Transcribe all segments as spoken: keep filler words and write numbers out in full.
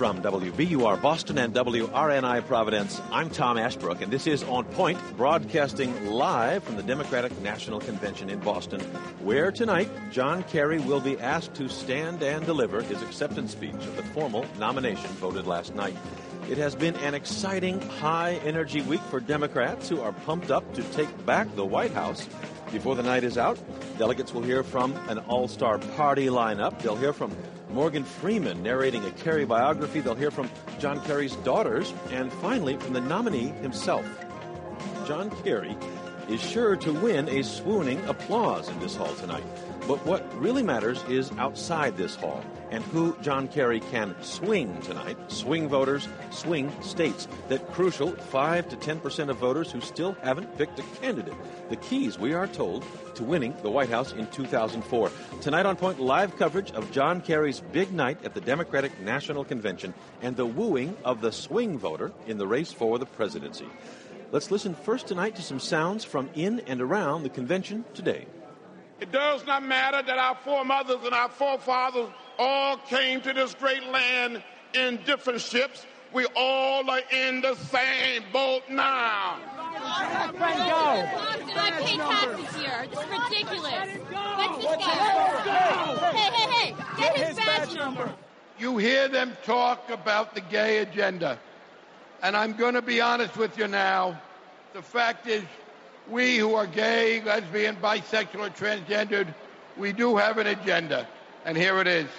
From W B U R Boston and W R N I Providence, I'm Tom Ashbrook, and this is On Point, broadcasting live from the Democratic National Convention in Boston, where tonight John Kerry will be asked to stand and deliver his acceptance speech of the formal nomination voted last night. It has been an exciting, high-energy week for Democrats who are pumped up to take back the White House. Before the night is out, delegates will hear from an all-star party lineup. They'll hear from Morgan Freeman narrating a Kerry biography. They'll hear from John Kerry's daughters, and finally from the nominee himself. John Kerry is sure to win a swooning applause in this hall tonight. But what really matters is outside this hall, and who John Kerry can swing tonight. Swing voters, swing states. That crucial five to ten percent of voters who still haven't picked a candidate. The keys, we are told, to winning the White House in two thousand four. Tonight on Point, live coverage of John Kerry's big night at the Democratic National Convention and the wooing of the swing voter in the race for the presidency. Let's listen first tonight to some sounds from in and around the convention today. It does not matter that our foremothers and our forefathers all came to this great land in different ships. We all are in the same boat now. Let go. I paid taxes here. This is ridiculous. Let this go. Hey, hey, hey. Get his badge number. You hear them talk about the gay agenda. And I'm going to be honest with you now. The fact is, we who are gay, lesbian, bisexual, or transgendered, we do have an agenda. And here it is.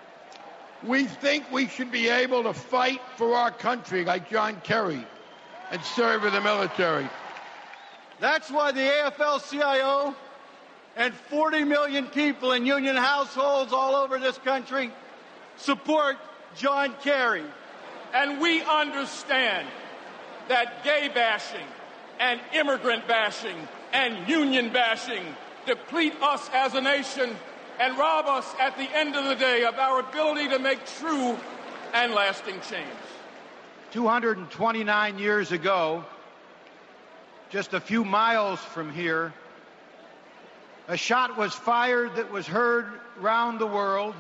We think we should be able to fight for our country like John Kerry and serve in the military. That's why the A F L C I O and forty million people in union households all over this country support John Kerry. And we understand that gay bashing and immigrant bashing and union bashing deplete us as a nation and rob us at the end of the day of our ability to make true and lasting change. two hundred twenty-nine years ago, just a few miles from here, a shot was fired that was heard round the world,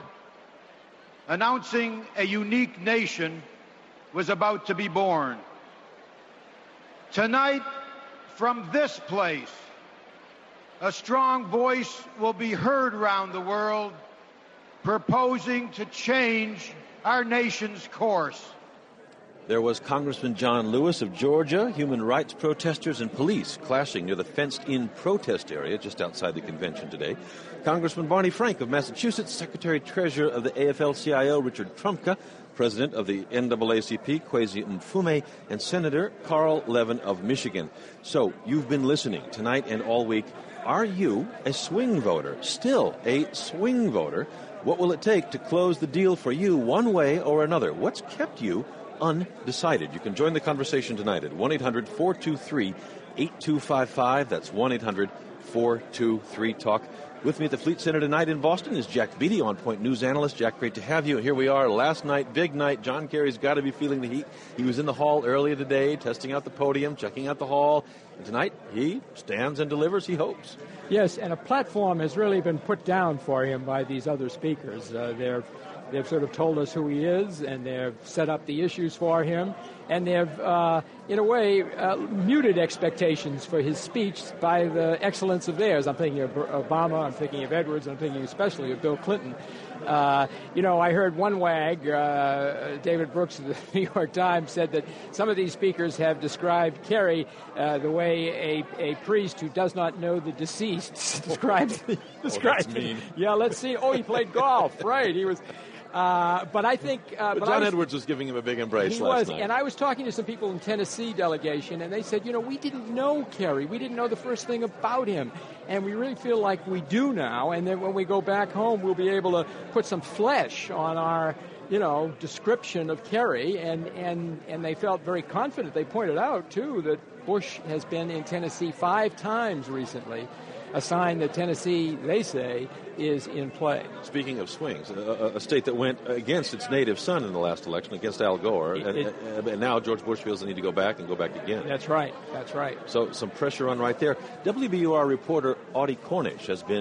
announcing a unique nation was about to be born. Tonight, from this place, a strong voice will be heard around the world proposing to change our nation's course. There was Congressman John Lewis of Georgia. Human rights protesters and police clashing near the fenced-in protest area just outside the convention today. Congressman Barney Frank of Massachusetts, Secretary-Treasurer of the A F L C I O, Richard Trumka, President of the N double A C P, Kwesi Mfume, and Senator Carl Levin of Michigan. So, you've been listening tonight and all week. Are you a swing voter? Still a swing voter? What will it take to close the deal for you one way or another? What's kept you undecided? You can join the conversation tonight at one eight hundred four two three eight two five five. That's one eight hundred four two three talk. With me at the Fleet Center tonight in Boston is Jack Beatty, On Point News analyst. Jack, great to have you. Here we are, last night, big night. John Kerry's got to be feeling the heat. He was in the hall earlier today, testing out the podium, checking out the hall. And tonight, he stands and delivers, he hopes. Yes, and a platform has really been put down for him by these other speakers. Uh, they're They've sort of told us who he is, and they've set up the issues for him, and they've, uh, in a way, uh, muted expectations for his speech by the excellence of theirs. I'm thinking of Obama, I'm thinking of Edwards, I'm thinking especially of Bill Clinton. Uh, you know, I heard one wag, uh, David Brooks of the New York Times, said that some of these speakers have described Kerry uh, the way a, a priest who does not know the deceased describes describes. Oh, that's mean. Yeah, let's see. Oh, he played golf, right? He was. Uh, but I think... Uh, but, but John was, Edwards was giving him a big embrace he last was, night. And I was talking to some people in Tennessee delegation, and they said, you know, we didn't know Kerry. We didn't know the first thing about him. And we really feel like we do now. And then when we go back home, we'll be able to put some flesh on our, you know, description of Kerry. And, and, and they felt very confident. They pointed out, too, that Bush has been in Tennessee five times recently, a sign that Tennessee, they say, is in play. Speaking of swings, a, a state that went against its native son in the last election, against Al Gore, it, and, it, and now George Bush feels the need to go back and go back again. That's right. That's right. So some pressure on right there. W B U R reporter Audie Cornish has been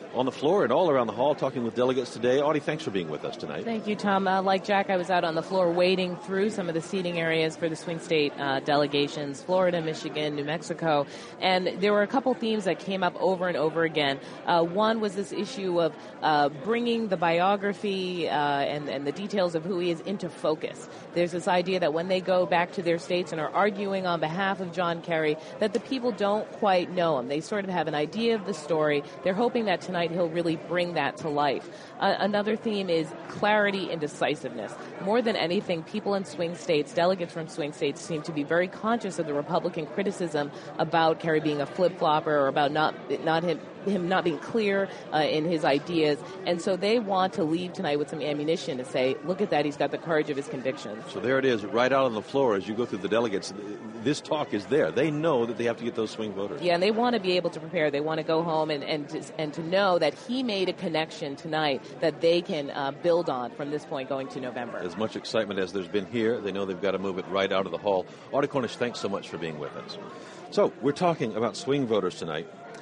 on the floor and all around the hall talking with delegates today. Audie, thanks for being with us tonight. Thank you, Tom. Uh, like Jack, I was out on the floor wading through some of the seating areas for the swing state uh, delegations, Florida, Michigan, New Mexico, and there were a couple themes that came up over and over again. Uh, one was this issue of uh, bringing the biography uh, and, and the details of who he is into focus. There's this idea that when they go back to their states and are arguing on behalf of John Kerry, that the people don't quite know him. They sort of have an idea of the story. They're hoping that tonight he'll really bring that to life. Uh, another theme is clarity and decisiveness. More than anything, people in swing states, delegates from swing states, seem to be very conscious of the Republican criticism about Kerry being a flip-flopper or about not not him him not being clear uh, in his ideas, and so they want to leave tonight with some ammunition to say, look at that, he's got the courage of his convictions. So there it is, right out on the floor as you go through the delegates. This talk is there. They know that they have to get those swing voters. Yeah, and they want to be able to prepare. They want to go home and and to, and to know that he made a connection tonight that they can uh, build on from this point going to November. As much excitement as there's been here, they know they've got to move it right out of the hall. Audie Cornish, thanks so much for being with us. So we're talking about swing voters tonight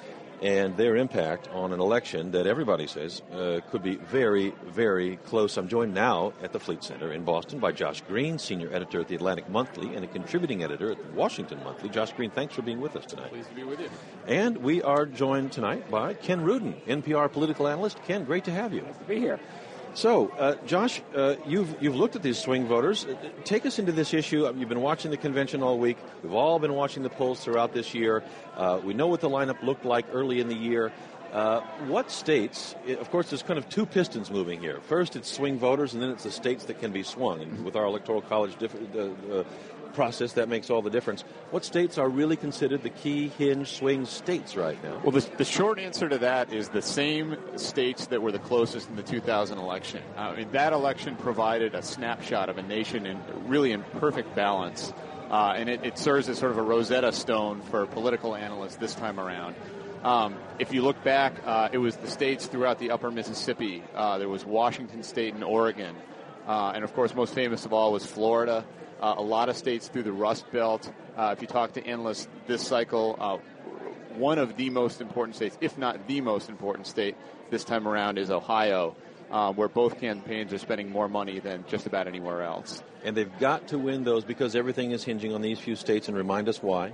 and their impact on an election that everybody says uh, could be very, very close. I'm joined now at the Fleet Center in Boston by Josh Green, senior editor at the Atlantic Monthly and a contributing editor at the Washington Monthly. Josh Green, thanks for being with us tonight. Pleased to be with you. And we are joined tonight by Ken Rudin, N P R political analyst. Ken, great to have you. Nice to be here. So, uh, Josh, uh, you've you've looked at these swing voters. Take us into this issue. You've been watching the convention all week. We've all been watching the polls throughout this year. Uh, we know what the lineup looked like early in the year. Uh, what states, of course, there's kind of two pistons moving here. First, it's swing voters, and then it's the states that can be swung. And with our electoral college diff- uh, uh, process, that makes all the difference. What states are really considered the key hinge swing states right now? Well, the, the short answer to that is the same states that were the closest in the two thousand election. Uh, I mean, that election provided a snapshot of a nation in really in perfect balance, uh, and it, it serves as sort of a Rosetta Stone for political analysts this time around. Um, if you look back, uh, it was the states throughout the upper Mississippi. Uh, there was Washington State and Oregon. Uh, and, of course, most famous of all was Florida. Uh, a lot of states through the Rust Belt. Uh, if you talk to analysts this cycle, uh, one of the most important states, if not the most important state this time around, is Ohio, uh, where both campaigns are spending more money than just about anywhere else. And they've got to win those because everything is hinging on these few states, and remind us why.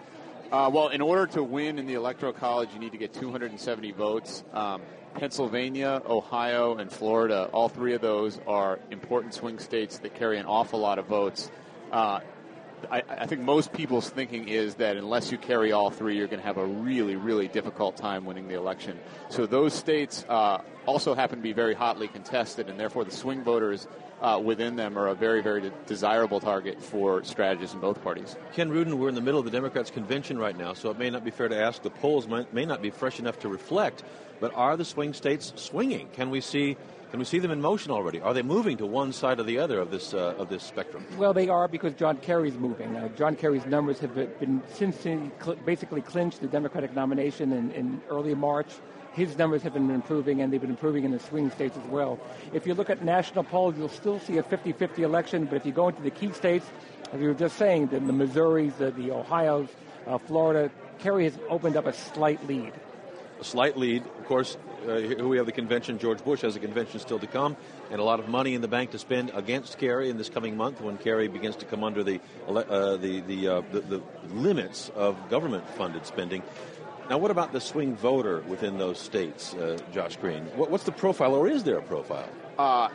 Uh, well, in order to win in the Electoral College, you need to get two hundred seventy votes. Um, Pennsylvania, Ohio, and Florida, all three of those are important swing states that carry an awful lot of votes. Uh, I, I think most people's thinking is that unless you carry all three, you're going to have a really, really difficult time winning the election. So those states uh, also happen to be very hotly contested, and therefore the swing voters uh, within them are a very, very de- desirable target for strategists in both parties. Ken Rudin, we're in the middle of the Democrats' convention right now, so it may not be fair to ask. The polls might, may not be fresh enough to reflect, but are the swing states swinging? Can we see can we see them in motion already? Are they moving to one side or the other of this uh, of this spectrum? Well, they are because John Kerry's moving. Uh, John Kerry's numbers have been since he cl- basically clinched the Democratic nomination in, in early March. His numbers have been improving, and they've been improving in the swing states as well. If you look at national polls, you'll still see a fifty-fifty election, but if you go into the key states, as we were just saying, the, the Missouris, the, the Ohios, uh, Florida, Kerry has opened up a slight lead. A slight lead. Of course, uh, here we have the convention. George Bush has a convention still to come, and a lot of money in the bank to spend against Kerry in this coming month when Kerry begins to come under the uh, the the, uh, the the limits of government-funded spending. Now, what about the swing voter within those states, uh, Josh Green? What, what's the profile, or is there a profile? Uh,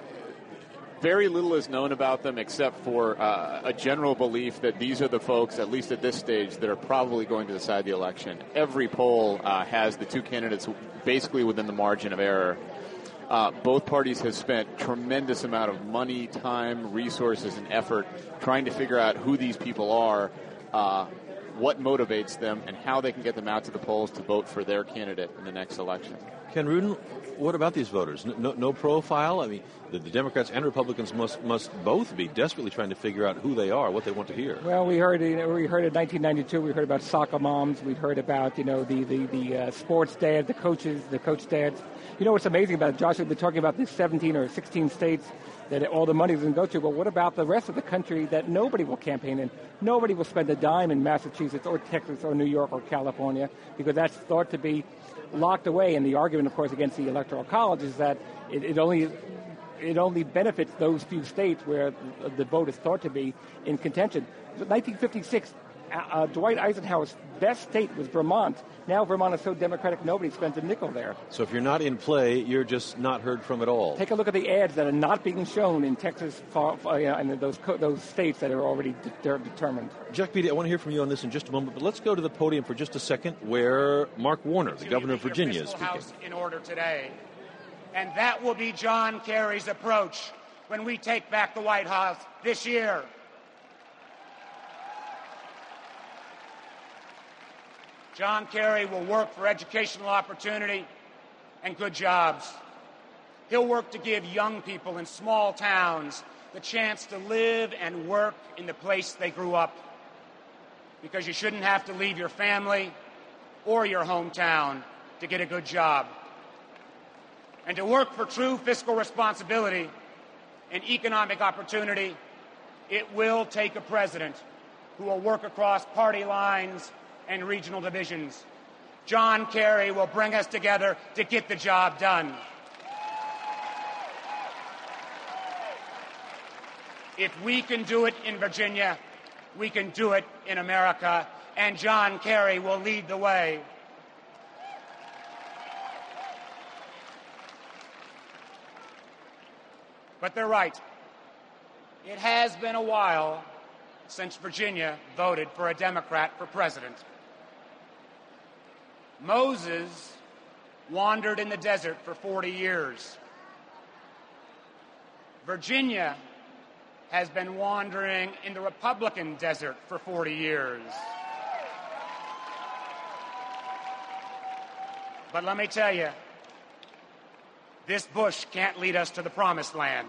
very little is known about them except for uh, a general belief that these are the folks, at least at this stage, that are probably going to decide the election. Every poll uh, has the two candidates basically within the margin of error. Uh, both parties have spent tremendous amount of money, time, resources, and effort trying to figure out who these people are, uh, what motivates them, and how they can get them out to the polls to vote for their candidate in the next election. Ken Rudin, what about these voters? No, no profile? I mean, the, the Democrats and Republicans must must both be desperately trying to figure out who they are, what they want to hear. Well, we heard, you know, we heard in nineteen ninety-two, we heard about soccer moms, we heard about, you know, the the, the uh, sports dad, the coaches, the coach dads. You know what's amazing about it, Josh? We've been talking about these seventeen or sixteen states that all the money is going to go to. But what about the rest of the country that nobody will campaign in? Nobody will spend a dime in Massachusetts or Texas or New York or California because that's thought to be locked away. And the argument, of course, against the Electoral College is that it, it only it only benefits those few states where the vote is thought to be in contention. nineteen fifty-six, uh, Dwight Eisenhower's best state was Vermont. Now Vermont is so Democratic, nobody spends a nickel there. So if you're not in play, you're just not heard from at all. Take a look at the ads that are not being shown in Texas far, far, yeah, and those co- those states that are already de- determined. Jack Beatty, I want to hear from you on this in just a moment, but let's go to the podium for just a second where Mark Warner, the governor of Virginia, is speaking. House in order today. And that will be John Kerry's approach when we take back the White House this year. John Kerry will work for educational opportunity and good jobs. He'll work to give young people in small towns the chance to live and work in the place they grew up. Because you shouldn't have to leave your family or your hometown to get a good job. And to work for true fiscal responsibility and economic opportunity, it will take a president who will work across party lines and regional divisions. John Kerry will bring us together to get the job done. If we can do it in Virginia, we can do it in America, and John Kerry will lead the way. But they're right. It has been a while since Virginia voted for a Democrat for president. Moses wandered in the desert for forty years. Virginia has been wandering in the Republican desert for forty years. But let me tell you, this bush can't lead us to the promised land.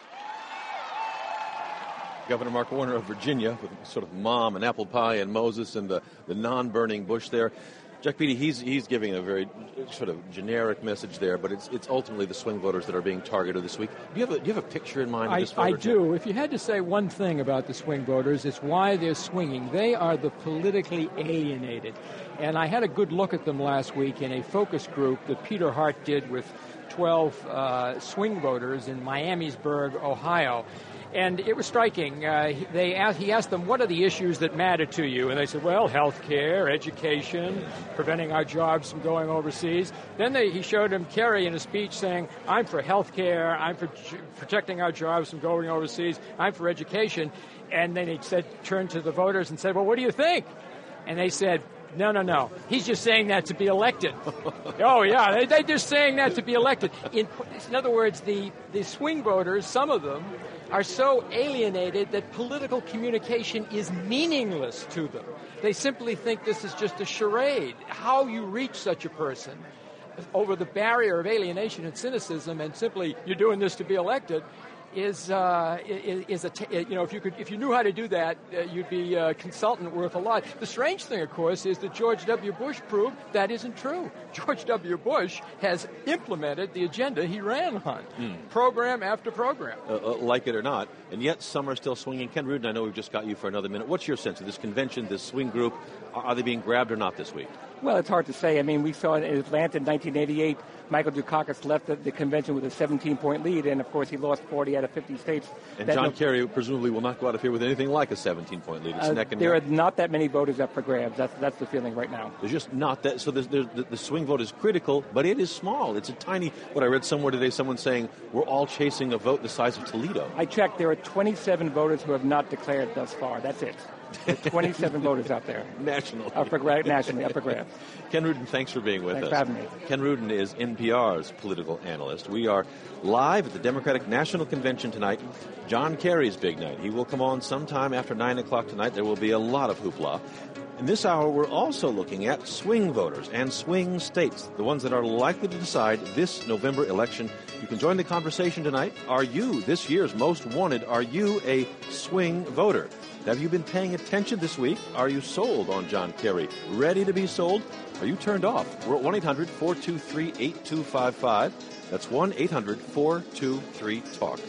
Governor Mark Warner of Virginia with sort of mom and apple pie and Moses and the, the non-burning bush there. Jack Beatty, he's he's giving a very sort of generic message there, but it's it's ultimately the swing voters that are being targeted this week. Do you have a, do you have a picture in mind of I, this voter? I do. If you had to say one thing about the swing voters, it's why they're swinging. They are the politically alienated. And I had a good look at them last week in a focus group that Peter Hart did with twelve uh, swing voters in Miamisburg, Ohio. And it was striking. Uh, they asked, he asked them, what are the issues that matter to you? And they said, well, health care, education, preventing our jobs from going overseas. Then they, he showed him Kerry in a speech saying, I'm for health care, I'm for j- protecting our jobs from going overseas, I'm for education. And then he said, turned to the voters and said, well, what do you think? And they said, no, no, no. He's just saying that to be elected. Oh, yeah, they, they're just saying that to be elected. In, in other words, the, the swing voters, some of them, are so alienated that political communication is meaningless to them. They simply think this is just a charade. How you reach such a person over the barrier of alienation and cynicism and simply you're doing this to be elected is uh, is, is a t- you know if you could if you knew how to do that uh, you'd be a consultant worth a lot. The strange thing, of course, is that George W. Bush proved that isn't true. George W. Bush has implemented the agenda he ran on, mm. program after program, uh, uh, like it or not, and yet some are still swinging. Ken Rudin, I know we've just got you for another minute. What's your sense of this convention, this swing group? Are they being grabbed or not this week? Well, it's hard to say. I mean, we saw in Atlanta in nineteen eighty-eight, Michael Dukakis left the, the convention with a seventeen-point lead, and, of course, he lost forty out of fifty states. And John no, Kerry presumably will not go out of here with anything like a seventeen-point lead. It's uh, neck and there neck. are not that many voters up for grabs. That's that's the feeling right now. There's just not that. So there's, there's, the, the swing vote is critical, but it is small. It's a tiny, what I read somewhere today, someone saying, we're all chasing a vote the size of Toledo. I checked. There are twenty-seven voters who have not declared thus far. That's it. There are twenty-seven voters out there. National. Up for gra- nationally, up for grabs. Ken Rudin, thanks for being with thanks us. For having me. Ken Rudin is N P R's political analyst. We are live at the Democratic National Convention tonight. John Kerry's big night. He will come on sometime after nine o'clock tonight. There will be a lot of hoopla. In this hour, we're also looking at swing voters and swing states, the ones that are likely to decide this November election. You can join the conversation tonight. Are you this year's most wanted? Are you a swing voter? Have you been paying attention this week? Are you sold on John Kerry? Ready to be sold? Are you turned off? We're at one eight hundred four two three eight two five five. That's one eight hundred four two three talk.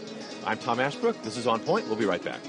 I'm Tom Ashbrook. This is On Point. We'll be right back.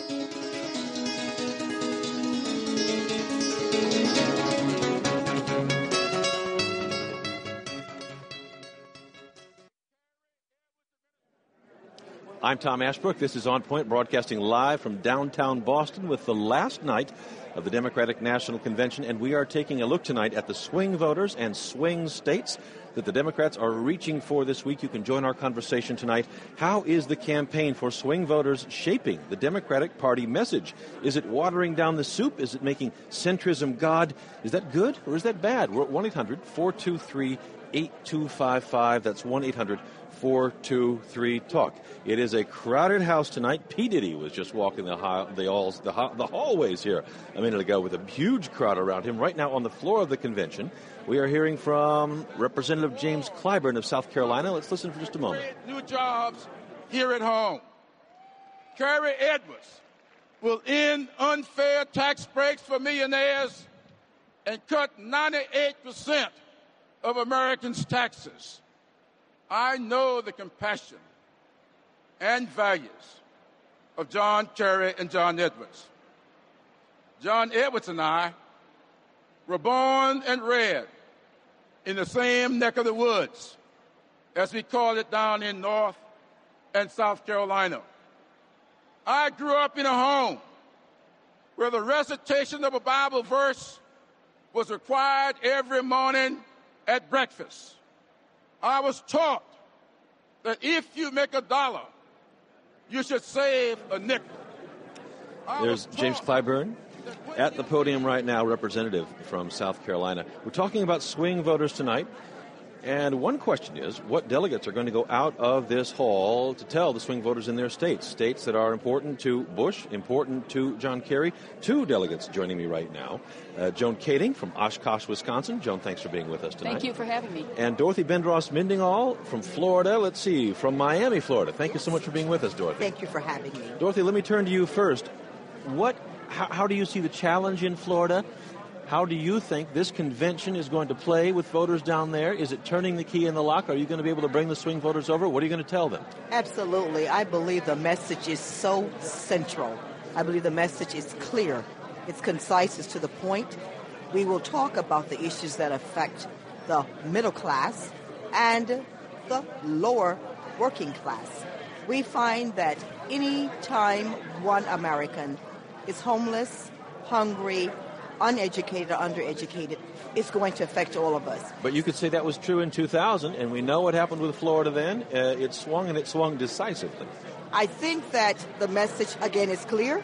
I'm Tom Ashbrook. This is On Point, broadcasting live from downtown Boston with the last night of the Democratic National Convention, and we are taking a look tonight at the swing voters and swing states that the Democrats are reaching for this week. You can join our conversation tonight. How is the campaign for swing voters shaping the Democratic Party message? Is it watering down the soup? Is it making centrism God? Is that good or is that bad? We're at one eight hundred four two three eight two five five. That's one eight hundred four two three talk. It is a crowded house tonight. P. Diddy was just walking the ha- the, halls, the, ha- the hallways here a minute ago with a huge crowd around him. Right now on the floor of the convention, we are hearing from Representative James Clyburn of South Carolina. Let's listen for just a moment. New jobs here at home. Carrie Edwards will end unfair tax breaks for millionaires and cut ninety-eight percent of Americans' taxes. I know the compassion and values of John Kerry and John Edwards. John Edwards and I were born and reared in the same neck of the woods, as we call it down in North and South Carolina. I grew up in a home where the recitation of a Bible verse was required every morning at breakfast. I was taught that if you make a dollar, you should save a nickel. There's James Clyburn at the podium right now, representative from South Carolina. We're talking about swing voters tonight. And one question is, what delegates are going to go out of this hall to tell the swing voters in their states, states that are important to Bush, important to John Kerry? Two delegates joining me right now. Uh, Joan Kading from Oshkosh, Wisconsin. Joan, thanks for being with us tonight. Thank you for having me. And Dorothy Bendross-Mindingall from Florida. Let's see, from Miami, Florida. Thank you so much for being with us, Dorothy. Thank you for having me. Dorothy, let me turn to you first. What, how, how do you see the challenge in Florida? How do you think this convention is going to play with voters down there? Is it turning the key in the lock? Are you going to be able to bring the swing voters over? What are you going to tell them? Absolutely. I believe the message is so central. I believe the message is clear. It's concise. It's to the point. We will talk about the issues that affect the middle class and the lower working class. We find that any time one American is homeless, hungry, uneducated or undereducated, it's going to affect all of us. But you could say that was true in two thousand, and we know what happened with Florida then. Uh, it swung, and it swung decisively. I think that the message, again, is clear.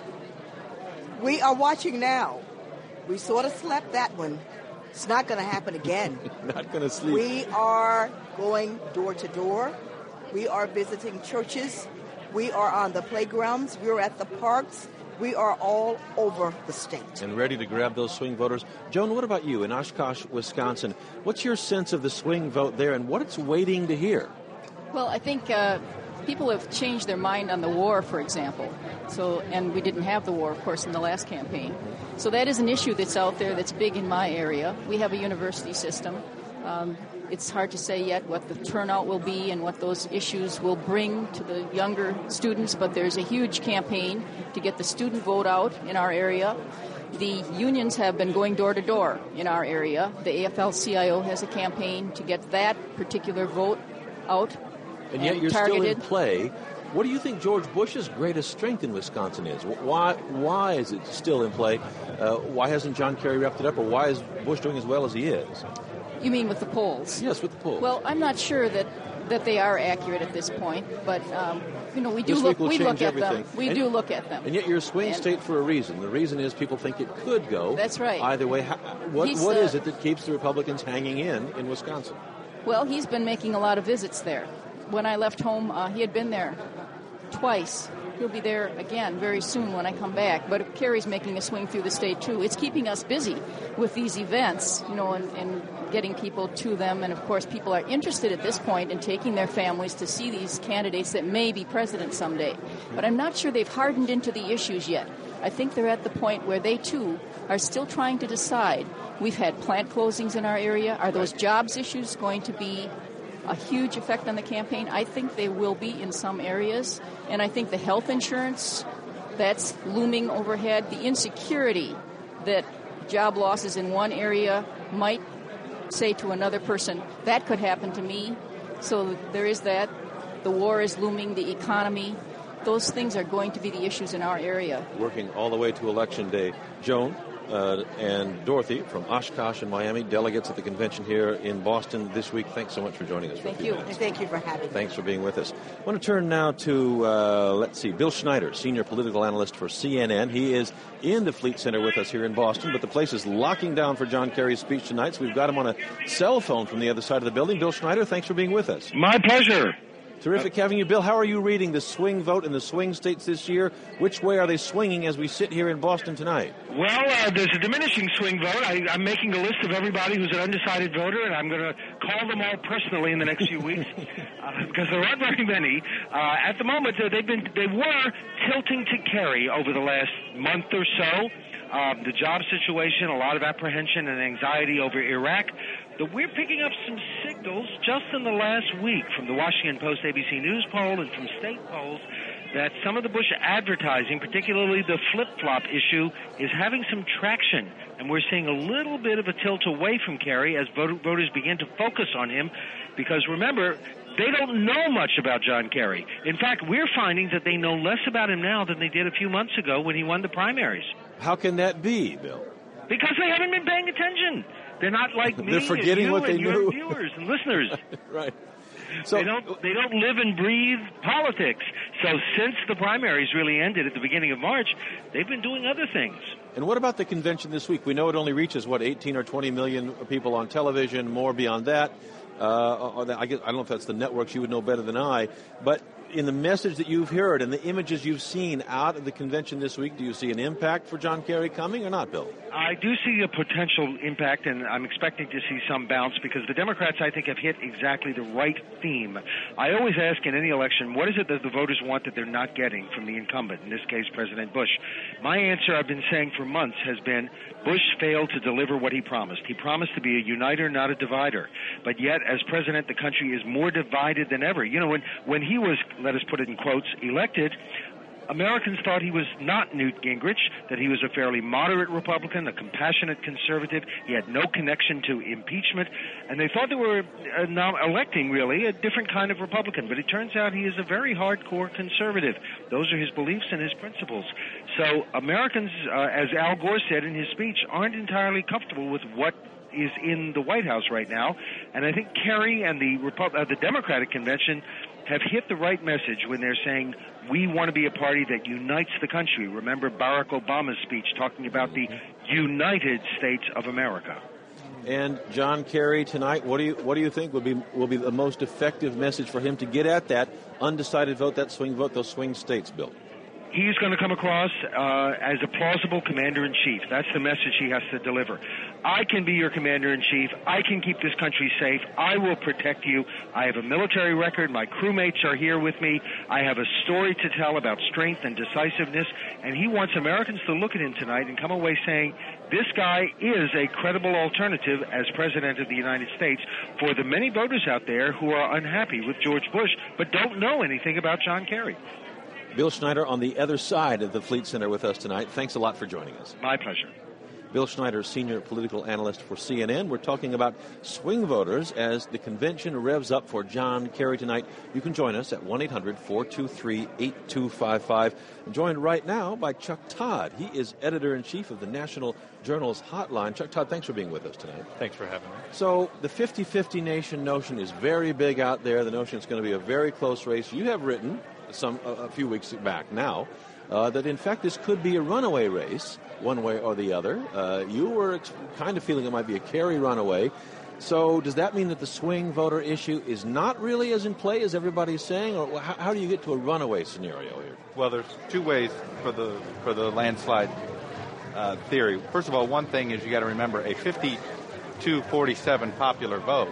We are watching now. We sort of slept that one. It's not going to happen again. Not going to sleep. We are going door to door. We are visiting churches. We are on the playgrounds. We are at the parks. We are all over the state. And ready to grab those swing voters. Joan, what about you in Oshkosh, Wisconsin? What's your sense of the swing vote there and what it's waiting to hear? Well, I think uh, people have changed their mind on the war, for example. So, and we didn't have the war, of course, in the last campaign. So that is an issue that's out there that's big in my area. We have a university system. Um, it's hard to say yet what the turnout will be and what those issues will bring to the younger students, but there's a huge campaign to get the student vote out in our area. The unions have been going door to door in our area. The A F L C I O has a campaign to get that particular vote out. And yet and you're targeted. still in play. What do you think George Bush's greatest strength in Wisconsin is? Why why is it still in play? Uh, why hasn't John Kerry wrapped it up, or why is Bush doing as well as he is? You mean with the polls? Yes, with the polls. Well, I'm not sure that, that they are accurate at this point, but um, you know we do this look week will we change look at everything. them. We and, do look at them. And yet you're a swing and, state for a reason. The reason is people think it could go. That's right. Either way, how, what He's, what uh, is it that keeps the Republicans hanging in in Wisconsin? Well, he's been making a lot of visits there. When I left home, uh, he had been there twice. He'll be there again very soon when I come back. But Kerry's making a swing through the state, too. It's keeping us busy with these events, you know, and, and getting people to them. And, of course, people are interested at this point in taking their families to see these candidates that may be president someday. But I'm not sure they've hardened into the issues yet. I think they're at the point where they, too, are still trying to decide. We've had plant closings in our area. Are those jobs issues going to be a huge effect on the campaign. I think they will be in some areas, and I think the health insurance that's looming overhead, the insecurity that job losses in one area might say to another person, that could happen to me. So there is that. The war is looming, the economy. Those things are going to be the issues in our area. Working all the way to Election Day. Joan uh, and Dorothy from Oshkosh and Miami, delegates at the convention here in Boston this week. Thanks so much for joining us. Thank for a few you. minutes. Thank you for having me. Thanks for being with us. I want to turn now to, uh, let's see, Bill Schneider, senior political analyst for C N N. He is in the Fleet Center with us here in Boston, but the place is locking down for John Kerry's speech tonight, so we've got him on a cell phone from the other side of the building. Bill Schneider, thanks for being with us. My pleasure. Terrific having you, Bill. How are you reading the swing vote in the swing states this year? Which way are they swinging as we sit here in Boston tonight? Well, uh, there's a diminishing swing vote. I, I'm making a list of everybody who's an undecided voter, and I'm going to call them all personally in the next few weeks uh, because there aren't very many. Uh, at the moment, uh, they've been they were tilting to Kerry over the last month or so. Uh, the job situation, a lot of apprehension and anxiety over Iraq. But we're picking up some signals just in the last week from the Washington Post A B C News poll and from state polls that some of the Bush advertising, particularly the flip-flop issue, is having some traction. And we're seeing a little bit of a tilt away from Kerry as vote- voters begin to focus on him. Because remember, they don't know much about John Kerry. In fact, we're finding that they know less about him now than they did a few months ago when he won the primaries. How can that be, Bill? Because they haven't been paying attention. They're not like me They're forgetting and you what they and your knew. viewers and listeners. Right. So they don't they don't live and breathe politics. So since the primaries really ended at the beginning of March, they've been doing other things. And what about the convention this week? We know it only reaches, what, eighteen or twenty million people on television, more beyond that. Uh, I, guess, I don't know if that's the networks, you would know better than I. But in the message that you've heard and the images you've seen out of the convention this week, do you see an impact for John Kerry coming or not, Bill? I do see a potential impact, and I'm expecting to see some bounce because the Democrats, I think, have hit exactly the right theme. I always ask in any election, what is it that the voters want that they're not getting from the incumbent, in this case, President Bush? My answer, I've been saying for months, has been Bush failed to deliver what he promised. He promised to be a uniter, not a divider. But yet, as president, the country is more divided than ever. You know, when, when he was, let us put it in quotes, elected, Americans thought he was not Newt Gingrich, that he was a fairly moderate Republican, a compassionate conservative. He had no connection to impeachment, and they thought they were uh, now electing, really, a different kind of Republican. But it turns out he is a very hardcore conservative. Those are his beliefs and his principles. So Americans, uh, as Al Gore said in his speech, aren't entirely comfortable with what is in the White House right now. And I think Kerry and the Repu- uh, the Democratic Convention have hit the right message when they're saying we want to be a party that unites the country. Remember Barack Obama's speech talking about the United States of America. And John Kerry tonight, what do you what do you think will be will be the most effective message for him to get at that undecided vote, that swing vote, those swing states, Bill? He's going to come across uh, as a plausible commander-in-chief. That's the message he has to deliver. I can be your commander-in-chief. I can keep this country safe. I will protect you. I have a military record. My crewmates are here with me. I have a story to tell about strength and decisiveness. And he wants Americans to look at him tonight and come away saying, this guy is a credible alternative as President of the United States for the many voters out there who are unhappy with George Bush but don't know anything about John Kerry. Bill Schneider on the other side of the Fleet Center with us tonight. Thanks a lot for joining us. My pleasure. Bill Schneider, senior political analyst for C N N. We're talking about swing voters as the convention revs up for John Kerry tonight. You can join us at one eight hundred four two three eight two five five. I'm joined right now by Chuck Todd. He is editor-in-chief of the National Journal's Hotline. Chuck Todd, thanks for being with us tonight. Thanks for having me. So the fifty-fifty nation notion is very big out there. The notion it's going to be a very close race. You have written some a, a few weeks back now uh, that, in fact, this could be a runaway race, one way or the other. Uh, you were ex- kind of feeling it might be a Kerry runaway. So does that mean that the swing voter issue is not really as in play as everybody's saying? Or how, how do you get to a runaway scenario here? Well, there's two ways for the for the landslide uh, theory. First of all, one thing is you got to remember a fifty-two forty-seven popular vote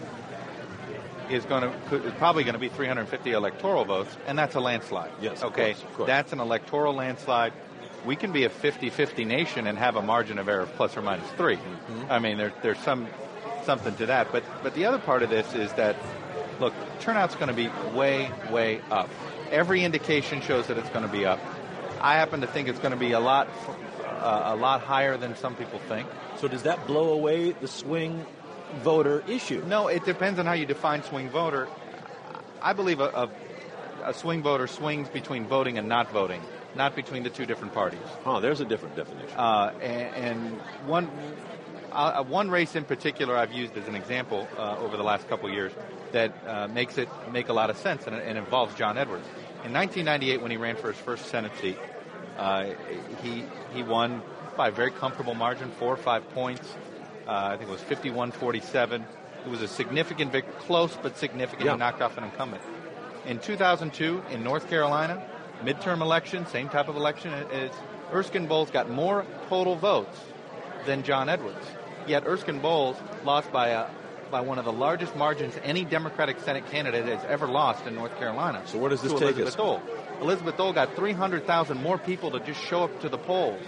is going to is probably going to be three hundred fifty electoral votes, and that's a landslide. Yes, okay, of course, of course. That's an electoral landslide. We can be a fifty-fifty nation and have a margin of error of plus or minus three. Mm-hmm. I mean, there, there's some something to that. But but the other part of this is that Look, turnout's going to be way, way up. Every indication shows that it's going to be up. I happen to think it's going to be a lot, uh, a lot higher than some people think. So does that blow away the swing voter issue? No, it depends on how you define swing voter. I believe a, a, a swing voter swings between voting and not voting, not between the two different parties. Oh, there's a different definition. Uh, and, and one uh, one race in particular I've used as an example uh, over the last couple of years that uh, makes it make a lot of sense, and it involves John Edwards. In nineteen ninety-eight, when he ran for his first Senate seat, uh, he he won by a very comfortable margin, four or five points. Uh, I think it was fifty-one forty-seven. It was a significant victory, close but significant. Yeah. He knocked off an incumbent. In two thousand two, in North Carolina, midterm election, same type of election, as Erskine Bowles got more total votes than John Edwards. Yet Erskine Bowles lost by a by one of the largest margins any Democratic Senate candidate has ever lost in North Carolina. So where does this to take Elizabeth us? Dole. Elizabeth Dole got three hundred thousand more people to just show up to the polls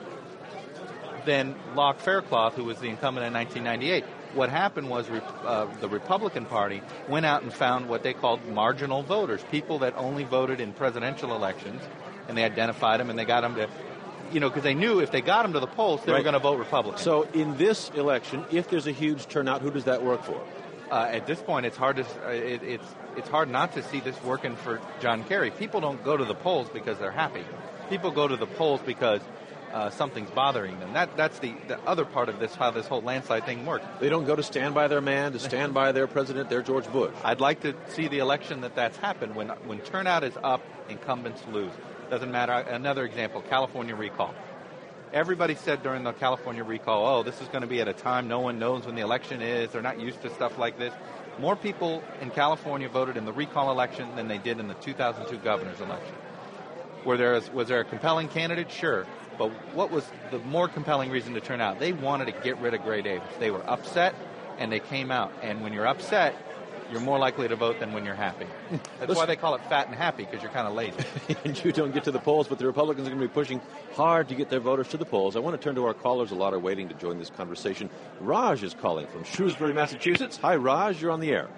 than Locke Faircloth, who was the incumbent in nineteen ninety-eight. What happened was uh, the Republican Party went out and found what they called marginal voters, people that only voted in presidential elections, and they identified them and they got them to, you know, because they knew if they got them to the polls, they Right. were going to vote Republican. So in this election, if there's a huge turnout, who does that work for? Uh, at this point, it's hard to uh, it, it's it's hard not to see this working for John Kerry. People don't go to the polls because they're happy. People go to the polls because uh, something's bothering them. That that's the, the other part of this, how this whole landslide thing works. They don't go to stand by their man, to stand by their president, their George Bush. I'd like to see the election that that's happened. When when turnout is up, incumbents lose. Doesn't matter. Another example, California recall. Everybody said during the California recall, oh, this is going to be at a time no one knows when the election is. They're not used to stuff like this. More people in California voted in the recall election than they did in the two thousand two governor's election. Were there, was there a compelling candidate? Sure. But what was the more compelling reason to turn out? They wanted to get rid of Gray Davis. They were upset, and they came out. And when you're upset, you're more likely to vote than when you're happy. That's Listen, why they call it fat and happy, because you're kind of lazy. And you don't get to the polls, but the Republicans are going to be pushing hard to get their voters to the polls. I want to turn to our callers. A lot are waiting to join this conversation. Raj is calling from Shrewsbury, Massachusetts. Hi, Raj. You're on the air.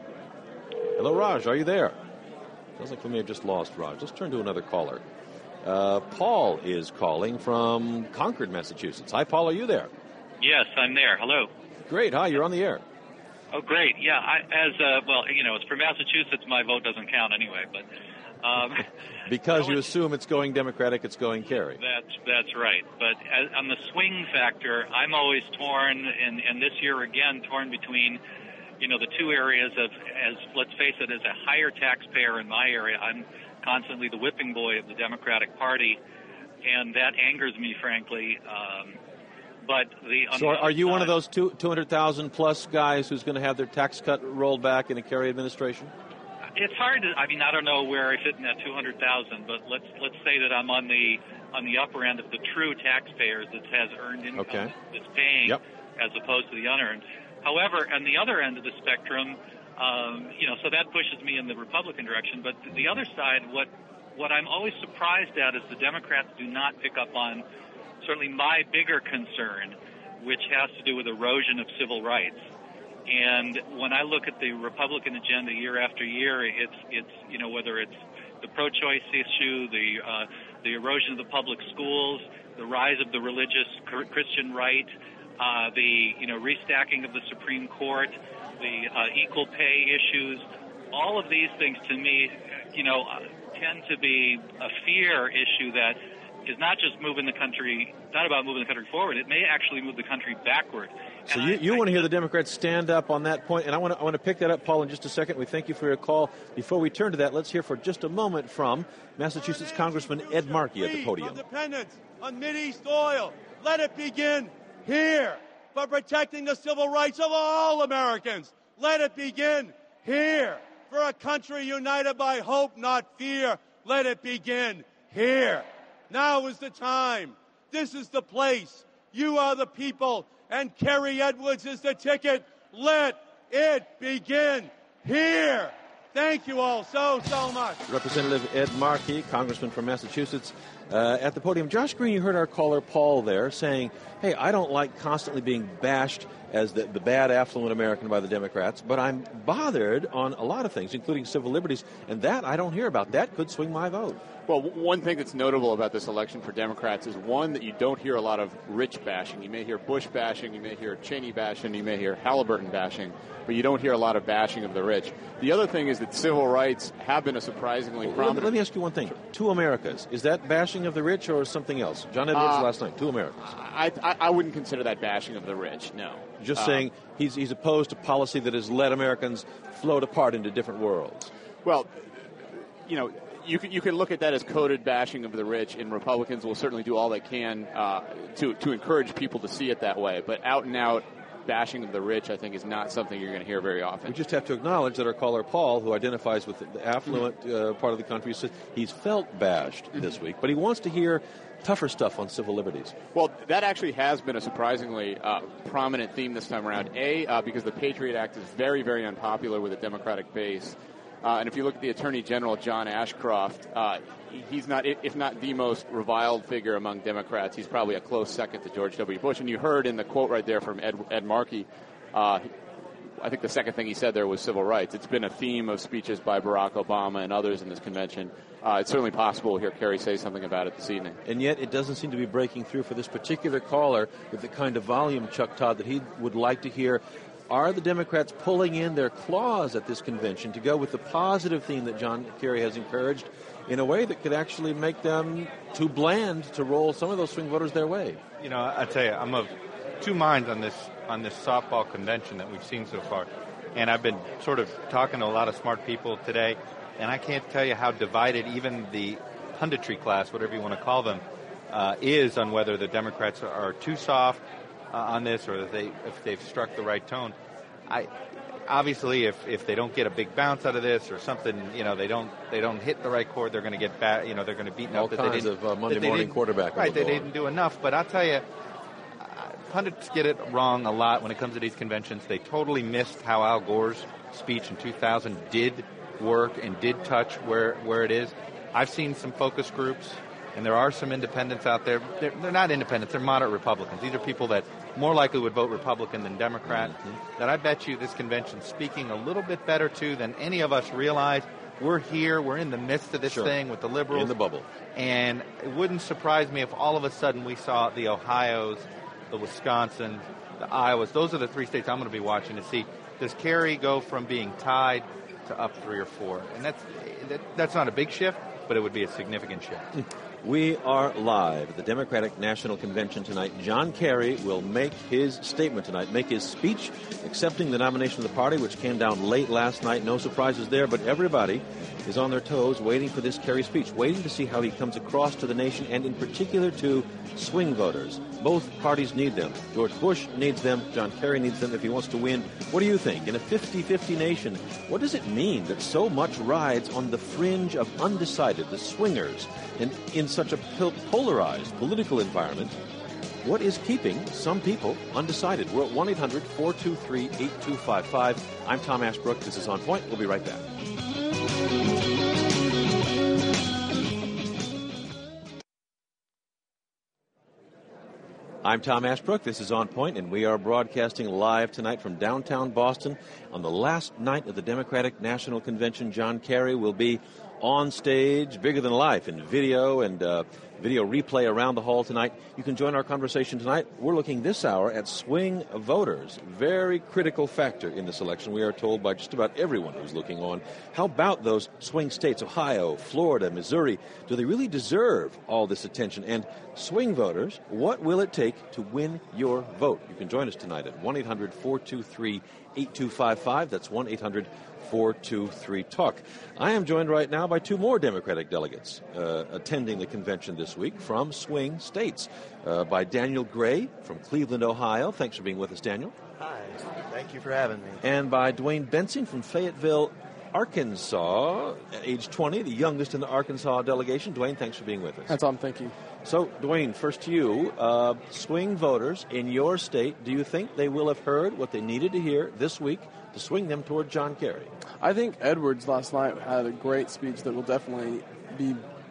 Hello, Raj. Are you there? Sounds like we may have just lost Raj. Let's turn to another caller. Uh, Paul is calling from Concord, Massachusetts. Hi, Paul. Are you there? Yes, I'm there. Hello. Great. Hi. You're on the air. Oh, great. Yeah, I, as uh, well, you know, it's for Massachusetts. My vote doesn't count anyway, but um, because you assume it's going Democratic, it's going Kerry. that's that's right. But as, on the swing factor, I'm always torn, and, and this year again torn between, you know, the two areas of, as let's face it, as a higher taxpayer in my area, I'm constantly the whipping boy of the Democratic Party, and that angers me, frankly. Um, But the, so are you one of those two, 200,000 plus guys who's going to have their tax cut rolled back in a Kerry administration? It's hard to, I mean, I don't know where I fit in that two hundred thousand, but let's let's say that I'm on the on the upper end of the true taxpayers that has earned income Okay. that's paying Yep. as opposed to the unearned. However, on the other end of the spectrum, um, you know, so that pushes me in the Republican direction. But the other side, what what I'm always surprised at is the Democrats do not pick up on certainly my bigger concern, which has to do with erosion of civil rights. And when I look at the Republican agenda year after year, it's, it's you know, whether it's the pro-choice issue, the uh, the erosion of the public schools, the rise of the religious Christian right, uh, the, you know, restacking of the Supreme Court, the uh, equal pay issues, all of these things to me, you know, tend to be a fear issue that is not just moving the country, not about moving the country forward, it may actually move the country backward. So you, you want to hear the Democrats stand up on that point, and I want to I want to pick that up, Paul, in just a second. We thank you for your call. Before we turn to that, let's hear for just a moment from Massachusetts Congressman Ed Markey at the podium. Independence on Mideast oil. Let it begin here. For protecting the civil rights of all Americans. Let it begin here. For a country united by hope, not fear. Let it begin here. Now is the time. This is the place. You are the people, and Kerry Edwards is the ticket. Let it begin here. Thank you all so, so much. Representative Ed Markey, Congressman from Massachusetts, uh, at the podium. Josh Green, you heard our caller Paul there saying, hey, I don't like constantly being bashed as the, the bad affluent American by the Democrats, but I'm bothered on a lot of things, including civil liberties, and that I don't hear about. That could swing my vote. Well, one thing that's notable about this election for Democrats is, one, that you don't hear a lot of rich bashing. You may hear Bush bashing, you may hear Cheney bashing, you may hear Halliburton bashing, but you don't hear a lot of bashing of the rich. The other thing is that civil rights have been a surprisingly well, prominent... Let me ask you one thing. Two Americas. Is that bashing of the rich or something else? John Edwards uh, last night. Two Americas. I, I, I wouldn't consider that bashing of the rich, no. Just um, saying he's, he's opposed to policy that has let Americans float apart into different worlds. Well, you know... You can, you can look at that as coded bashing of the rich, and Republicans will certainly do all they can uh, to to encourage people to see it that way. But out and out bashing of the rich, I think, is not something you're going to hear very often. We just have to acknowledge that our caller Paul, who identifies with the affluent uh, part of the country, says he's felt bashed mm-hmm. this week, but he wants to hear tougher stuff on civil liberties. Well, that actually has been a surprisingly uh, prominent theme this time around. A, uh, because the Patriot Act is very, very unpopular with a Democratic base. Uh, and if you look at the Attorney General, John Ashcroft, uh, he's not, if not the most reviled figure among Democrats, he's probably a close second to George W. Bush. And you heard in the quote right there from Ed, Ed Markey, uh, I think the second thing he said there was civil rights. It's been a theme of speeches by Barack Obama and others in this convention. Uh, it's certainly possible to hear Kerry say something about it this evening. And yet it doesn't seem to be breaking through for this particular caller with the kind of volume, Chuck Todd, that he would like to hear. Are the Democrats pulling in their claws at this convention to go with the positive theme that John Kerry has encouraged in a way that could actually make them too bland to roll some of those swing voters their way? You know, I tell you, I'm of two minds on this on this softball convention that we've seen so far. And I've been sort of talking to a lot of smart people today, and I can't tell you how divided even the punditry class, whatever you want to call them, uh, is on whether the Democrats are too soft Uh, on this, or if they if they've struck the right tone. I obviously if, if they don't get a big bounce out of this or something, you know, they don't they don't hit the right chord, they're going to get back. You know, they're going to beat all up that kinds they of uh, Monday they morning quarterback. Right, they didn't do enough. But I'll tell you, uh, pundits get it wrong a lot when it comes to these conventions. They totally missed how Al Gore's speech in two thousand did work and did touch where where it is. I've seen some focus groups. And there are some independents out there. They're, they're not independents. They're moderate Republicans. These are people that more likely would vote Republican than Democrat. Mm-hmm. That I bet you this convention's speaking a little bit better to than any of us realize. We're here. We're in the midst of this sure. thing with the liberals. In the bubble. And it wouldn't surprise me if all of a sudden we saw the Ohios, the Wisconsin, the Iowas. Those are the three states I'm going to be watching to see. Does Kerry go from being tied to up three or four? And that's that, that's not a big shift, but it would be a significant shift. We are live at the Democratic National Convention tonight. John Kerry will make his statement tonight, make his speech accepting the nomination of the party, which came down late last night. No surprises there, but everybody is on their toes waiting for this Kerry speech, waiting to see how he comes across to the nation and in particular to swing voters. Both parties need them. George Bush needs them. John Kerry needs them if he wants to win. What do you think? In a fifty-fifty nation, what does it mean that so much rides on the fringe of undecided, the swingers, and in such a polarized political environment? What is keeping some people undecided? We're at one eight hundred four two three eight two five five. I'm Tom Ashbrook. This is On Point. We'll be right back. I'm Tom Ashbrook. This is On Point, and we are broadcasting live tonight from downtown Boston. On the last night of the Democratic National Convention, John Kerry will be on stage, bigger than life, in video and uh, video replay around the hall tonight. You can join our conversation tonight. We're looking this hour at swing voters. Very critical factor in this election, we are told by just about everyone who's looking on. How about those swing states, Ohio, Florida, Missouri? Do they really deserve all this attention? And swing voters, what will it take to win your vote? You can join us tonight at one eight hundred four two three eight two five five. That's one eight hundred four two three talk. I am joined right now by two more Democratic delegates uh, attending the convention this week from swing states, uh, by Daniel Gray from Cleveland, Ohio. Thanks for being with us, Daniel. Hi. Thank you for having me. And by Dwayne Bensing from Fayetteville, Arkansas, at age twenty, the youngest in the Arkansas delegation. Dwayne, thanks for being with us. That's Tom. Thank you. So, Dwayne, first to you. Uh, swing voters in your state, do you think they will have heard what they needed to hear this week to swing them toward John Kerry? I think Edwards last night had a great speech that will definitely be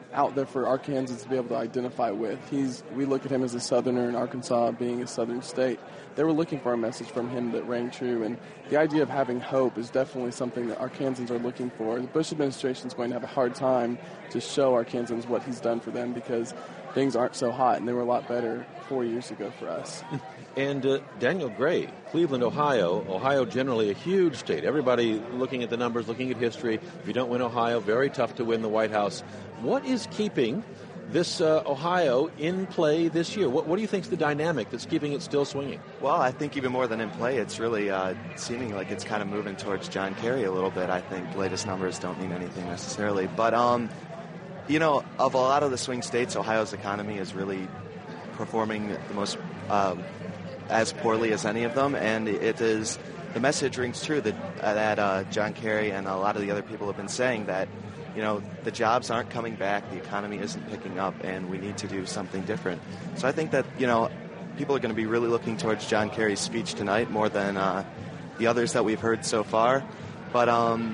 out there for Arkansans to be able to identify with. He's we look at him as a Southerner in Arkansas, being a Southern state. They were looking for a message from him that rang true, and the idea of having hope is definitely something that Arkansans are looking for. The Bush administration is going to have a hard time to show Arkansans what he's done for them because things aren't so hot, and they were a lot better four years ago for us. And uh, Daniel Gray, Cleveland, Ohio. Ohio generally a huge state. Everybody looking at the numbers, looking at history. If you don't win Ohio, very tough to win the White House. What is keeping this uh, Ohio in play this year? What, what do you think is the dynamic that's keeping it still swinging? Well, I think even more than in play, it's really uh, seeming like it's kind of moving towards John Kerry a little bit. I think latest numbers don't mean anything necessarily. But, um, you know, of a lot of the swing states, Ohio's economy is really performing the most um, as poorly as any of them. And it is, the message rings true that, uh, that uh, John Kerry and a lot of the other people have been saying that, you know, the jobs aren't coming back, the economy isn't picking up, and we need to do something different. So I think that, you know, people are going to be really looking towards John Kerry's speech tonight more than uh, the others that we've heard so far. But um,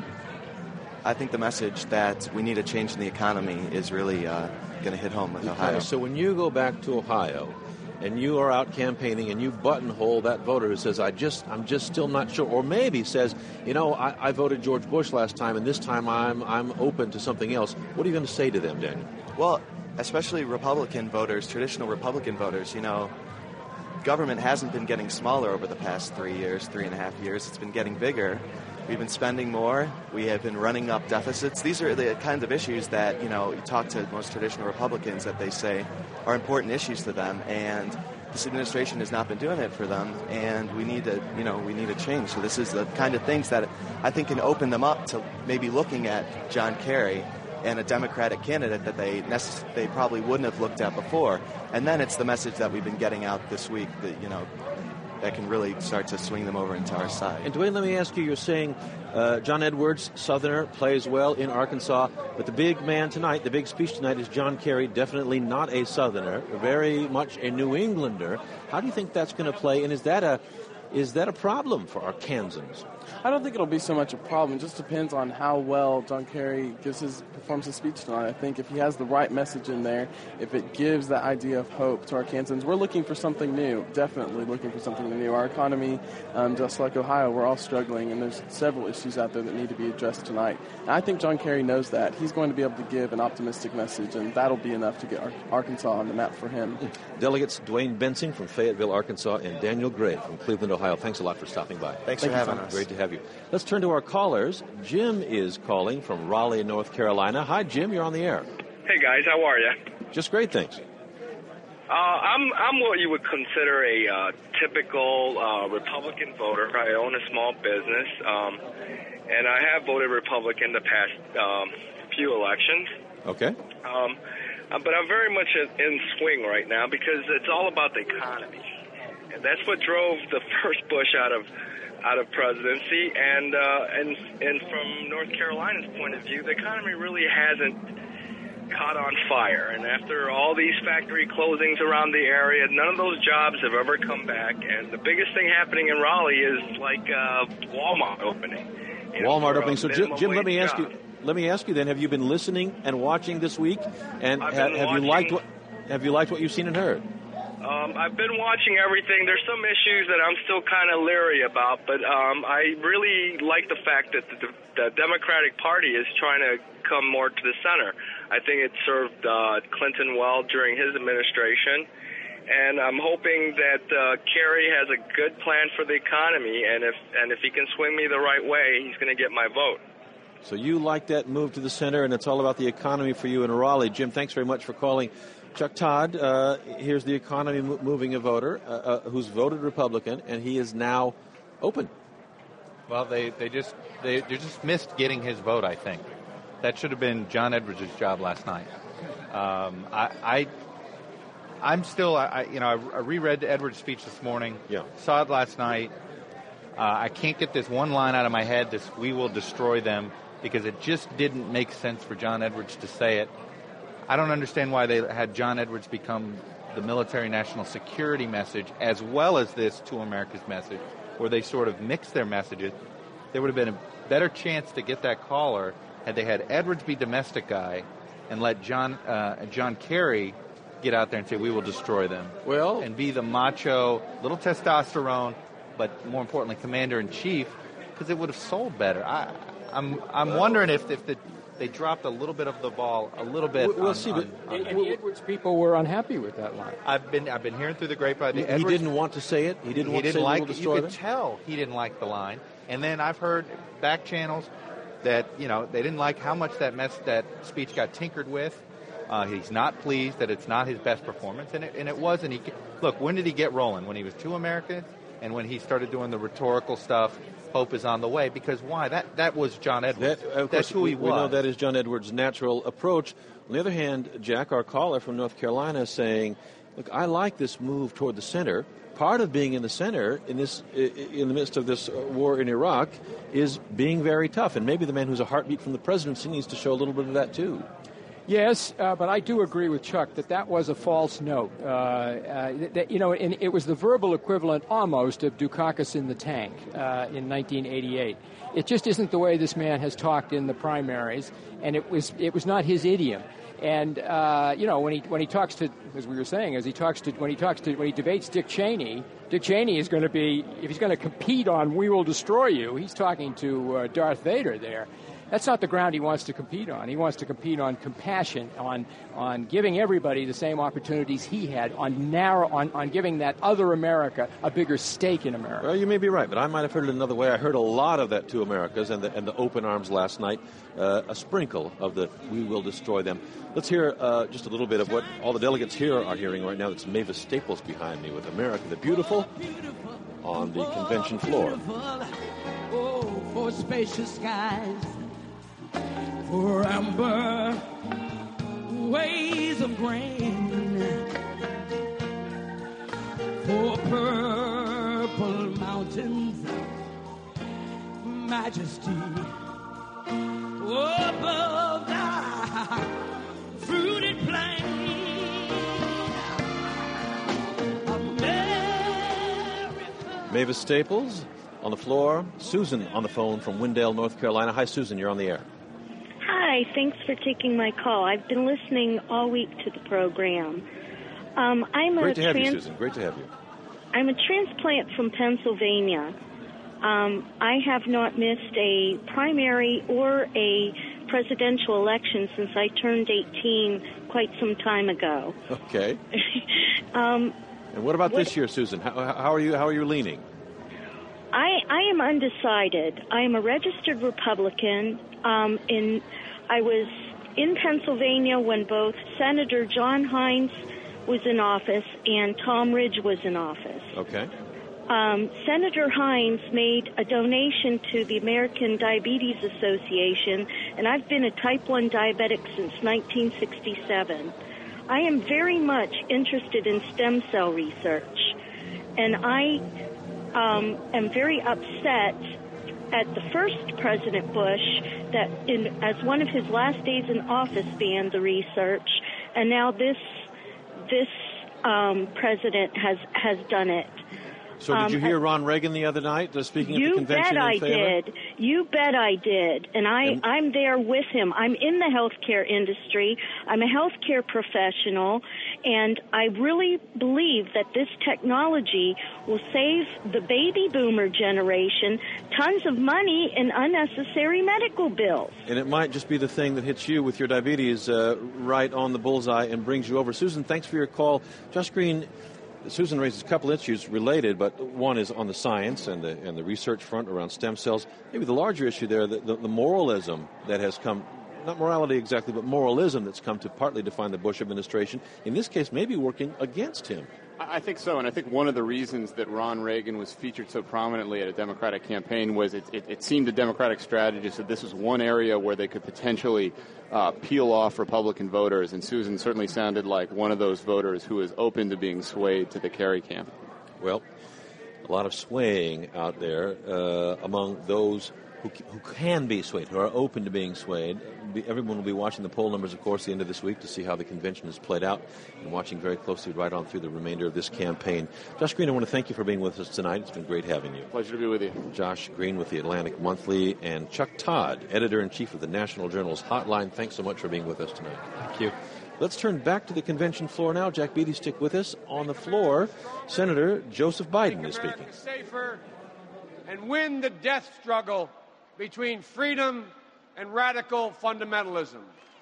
I think the message that we need a change in the economy is really uh, going to hit home with Ohio. So when you go back to Ohio and you are out campaigning and you buttonhole that voter who says, I just, I'm just still not sure, or maybe says, you know, I, I voted George Bush last time and this time I'm, I'm open to something else. What are you going to say to them, Daniel? Well, especially Republican voters, traditional Republican voters, you know, government hasn't been getting smaller over the past three years, three and a half years. It's been getting bigger. We've been spending more. We have been running up deficits. These are the kinds of issues that, you know, you talk to most traditional Republicans that they say are important issues to them, and this administration has not been doing it for them, and we need to, you know, we need a change. So this is the kind of things that I think can open them up to maybe looking at John Kerry and a Democratic candidate that they necess- they probably wouldn't have looked at before. And then it's the message that we've been getting out this week that, you know, that can really start to swing them over into our side. And Dwayne, let me ask you, you're saying uh, John Edwards, Southerner, plays well in Arkansas, but the big man tonight, the big speech tonight is John Kerry, definitely not a Southerner, very much a New Englander. How do you think that's going to play, and is that a is that a problem for Arkansans? I don't think it'll be so much a problem. It just depends on how well John Kerry gives his performs his speech tonight. I think if he has the right message in there, if it gives that idea of hope to Arkansans, we're looking for something new, definitely looking for something new. Our economy, um, just like Ohio, we're all struggling, and there's several issues out there that need to be addressed tonight. And I think John Kerry knows that. He's going to be able to give an optimistic message, and that'll be enough to get Ar- Arkansas on the map for him. Delegates Dwayne Bensing from Fayetteville, Arkansas, and Daniel Gray from Cleveland, Ohio. Thanks a lot for stopping by. Thanks Thank for you, having Tom. us. Great to have you. Let's turn to our callers. Jim is calling from Raleigh, North Carolina. Hi, Jim. You're on the air. Hey, guys. How are you? Just great, thanks. Uh, I'm I'm what you would consider a uh, typical uh, Republican voter. I own a small business, um, and I have voted Republican the past um, few elections. Okay. Um, uh, but I'm very much in, in swing right now because it's all about the economy, and that's what drove the first Bush out of out of presidency. And uh, and and from North Carolina's point of view, the economy really hasn't caught on fire. And after all these factory closings around the area, none of those jobs have ever come back. And the biggest thing happening in Raleigh is like uh, Walmart opening. You know, Walmart for, opening. uh, So, Jim, Jim let me minimum ask wage you. Let me ask you then. Have you been listening and watching this week? And I've ha- been have watching. you liked what Have you liked what you've seen and heard? Um, I've been watching everything. There's some issues that I'm still kind of leery about, but um, I really like the fact that the, the Democratic Party is trying to come more to the center. I think it served uh, Clinton well during his administration, and I'm hoping that uh, Kerry has a good plan for the economy, and if and if he can swing me the right way, he's going to get my vote. So you like that move to the center, and it's all about the economy for you in Raleigh. Jim, thanks very much for calling. Chuck Todd, uh, here's the economy mo- moving a voter uh, uh, who's voted Republican, and he is now open. Well, they, they just they, they just missed getting his vote, I think. That should have been John Edwards' job last night. Um, I, I, I'm still, I, you know, I, I reread Edwards' speech this morning. Yeah. Saw it last night. Uh, I can't get this one line out of my head, this "we will destroy them," because it just didn't make sense for John Edwards to say it. I don't understand why they had John Edwards become the military national security message as well as this to America's message, where they sort of mixed their messages. There would have been a better chance to get that caller had they had Edwards be domestic guy and let John uh, John Kerry get out there and say, we will destroy them. Well, and be the macho, little testosterone, but more importantly, commander-in-chief, because it would have sold better. I, I'm I'm wondering if, if the, they dropped a little bit of the ball, a little bit. We'll on, see, on, but on, and the Edwards people were unhappy with that line. I've been I've been hearing through the grapevine. He, Edwards, he didn't want to say it. He didn't he want didn't to say like we will it. destroy You could them. tell he didn't like the line. And then I've heard back channels that you know they didn't like how much that mess that speech got tinkered with. Uh, he's not pleased that it's not his best performance, and it, and it wasn't. He look, when did he get rolling? When he was two Americans, and when he started doing the rhetorical stuff. Hope is on the way, because why? That that was John Edwards. That, of That's course, who we, he was. We know that is John Edwards' natural approach. On the other hand, Jack, our caller from North Carolina, is saying, "Look, I like this move toward the center. Part of being in the center in this, in the midst of this war in Iraq, is being very tough. And maybe the man who's a heartbeat from the presidency needs to show a little bit of that too." Yes, uh, but I do agree with Chuck that that was a false note. Uh, uh, that, you know, and it was the verbal equivalent almost of Dukakis in the tank uh, in nineteen eighty-eight. It just isn't the way this man has talked in the primaries, and it was it was not his idiom. And uh, you know, when he when he talks to, as we were saying, as he talks to when he talks to when he debates Dick Cheney, Dick Cheney is going to be, if he's going to compete on "We will destroy you," he's talking to uh, Darth Vader there. That's not the ground he wants to compete on. He wants to compete on compassion, on on giving everybody the same opportunities he had, on narrow, on, on giving that other America a bigger stake in America. Well, you may be right, but I might have heard it another way. I heard a lot of that to Americas and the, and the open arms last night, uh, a sprinkle of the "we will destroy them." Let's hear uh, just a little bit of what all the delegates here are hearing right now. It's Mavis Staples behind me with "America the Beautiful" on the convention floor. Oh, for spacious skies, for amber ways of grain, for purple mountains, majesty, above the fruited plain. Mavis Staples on the floor. Susan on the phone from Wendell, North Carolina. Hi, Susan. You're on the air. Hi, thanks for taking my call. I've been listening all week to the program. Um, I'm Great a to have trans- you, Susan. Great to have you. I'm a transplant from Pennsylvania. Um, I have not missed a primary or a presidential election since I turned eighteen quite some time ago. Okay. um, and what about what, this year, Susan? How, how are you? How are you leaning? I, I am undecided. I am a registered Republican. Um, in I was in Pennsylvania when both Senator John Hines was in office and Tom Ridge was in office. Okay. Um, Senator Hines made a donation to the American Diabetes Association, and I've been a type one diabetic since nineteen sixty-seven. I am very much interested in stem cell research, and I um, am very upset at the first President Bush that, in, as one of his last days in office, banned the research, and now this this um, president has has done it. So did you hear Ron Reagan the other night uh, speaking You at the convention bet in I favor? did. You bet I did. And, I, And- I'm there with him. I'm in the healthcare industry. I'm a healthcare professional. And I really believe that this technology will save the baby boomer generation tons of money in unnecessary medical bills. And it might just be the thing that hits you with your diabetes uh, right on the bullseye and brings you over. Susan, thanks for your call. Josh Green, Susan raises a couple issues related, but one is on the science and the and the research front around stem cells. Maybe the larger issue there, the, the, the moralism that has come, not morality exactly, but moralism that's come to partly define the Bush administration, in this case maybe working against him. I think so, and I think one of the reasons that Ron Reagan was featured so prominently at a Democratic campaign was it, it, it seemed to Democratic strategists that this was one area where they could potentially uh, peel off Republican voters, and Susan certainly sounded like one of those voters who is open to being swayed to the Kerry camp. Well, a lot of swaying out there uh, among those who, who can be swayed, who are open to being swayed. Everyone will be watching the poll numbers, of course, at the end of this week to see how the convention has played out, and watching very closely right on through the remainder of this campaign. Josh Green, I want to thank you for being with us tonight. It's been great having you. Pleasure to be with you. Josh Green with the Atlantic Monthly, and Chuck Todd, editor-in-chief of the National Journal's Hotline. Thanks so much for being with us tonight. Thank you. Let's turn back to the convention floor now. Jack Beatty, stick with us. On the floor, Senator Joseph Biden is speaking. Safer and win the death struggle between freedom and radical fundamentalism.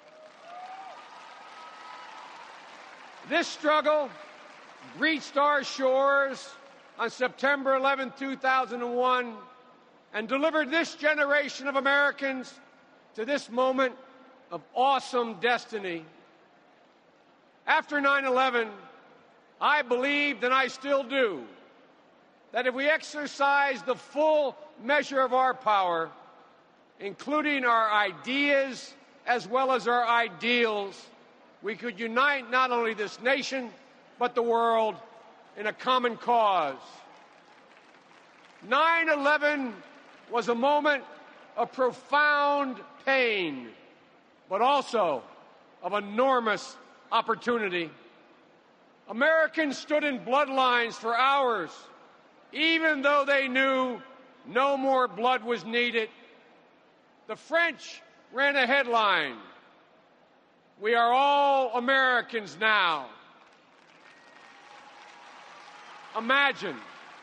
This struggle reached our shores on September eleventh, two thousand one, and delivered this generation of Americans to this moment of awesome destiny. After nine eleven, I believed, and I still do, that if we exercise the full measure of our power, including our ideas as well as our ideals, we could unite not only this nation, but the world in a common cause. nine eleven was a moment of profound pain, but also of enormous opportunity. Americans stood in bloodlines for hours, even though they knew no more blood was needed. The French ran a headline, "We are all Americans now." Imagine,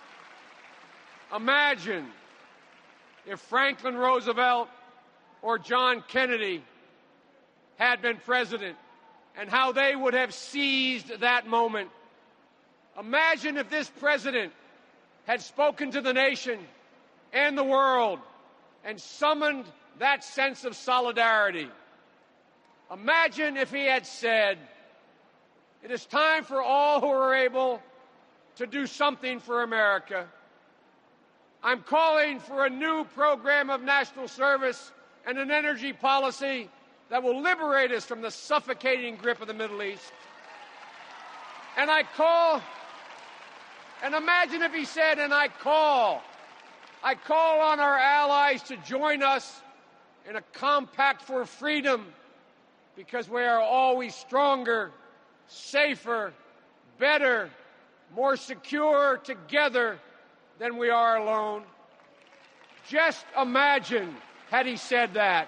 imagine if Franklin Roosevelt or John Kennedy had been president, and how they would have seized that moment. Imagine if this president had spoken to the nation and the world and summoned that sense of solidarity. Imagine if he had said, "It is time for all who are able to do something for America. I'm calling for a new program of national service and an energy policy that will liberate us from the suffocating grip of the Middle East." And I call, and imagine if he said, and I call, I call on our allies to join us in a compact for freedom, because we are always stronger, safer, better, more secure together than we are alone. Just imagine had he said that.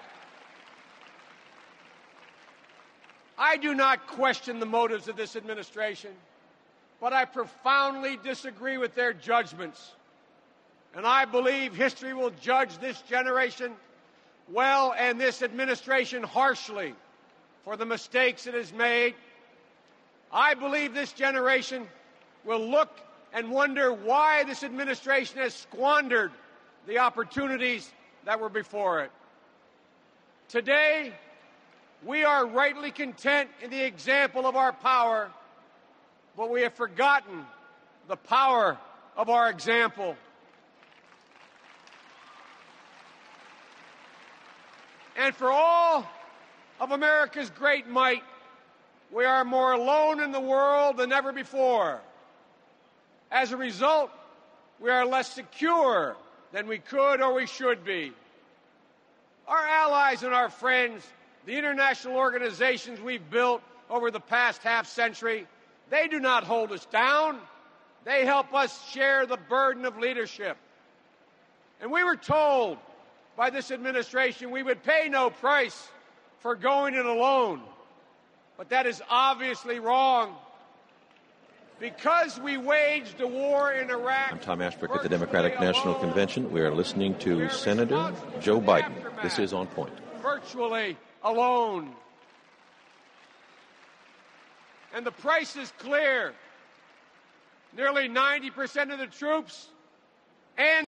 I do not question the motives of this administration, but I profoundly disagree with their judgments. And I believe history will judge this generation well and this administration harshly for the mistakes it has made. I believe this generation will look and wonder why this administration has squandered the opportunities that were before it. Today, we are rightly content in the example of our power, but we have forgotten the power of our example. And for all of America's great might, we are more alone in the world than ever before. As a result, we are less secure than we could or we should be. Our allies and our friends, the international organizations we've built over the past half century, they do not hold us down. They help us share the burden of leadership. And we were told by this administration we would pay no price for going it alone. But that is obviously wrong. Because we waged a war in Iraq. I'm Tom Ashbrook at the Democratic National Convention. We are listening to Senator Joe Biden. This is On Point. Virtually alone. And the price is clear. Nearly ninety percent of the troops and